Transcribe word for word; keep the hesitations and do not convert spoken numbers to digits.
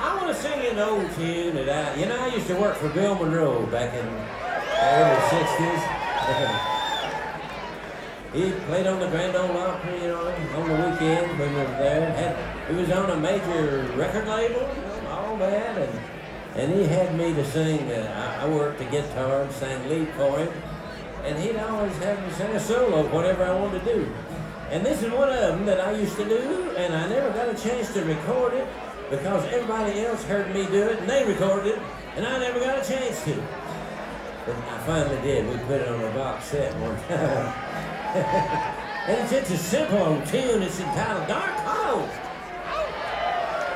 I want to sing an old tune that I, you know, I used to work for Bill Monroe back in the early sixties. He played on the Grand Ole Opry, you know, on the weekend when we were there. Had, he was on a major record label, you know, all that, and and he had me to sing. Uh, I, I worked the guitar and sang lead for him, and he'd always have me sing a solo, whatever I wanted to do. And this is one of them that I used to do, and I never got a chance to record it because everybody else heard me do it, and they recorded it, and I never got a chance to. But I finally did. We put it on a box set one time. And it's just a simple old tune. It's entitled Dark Hollow.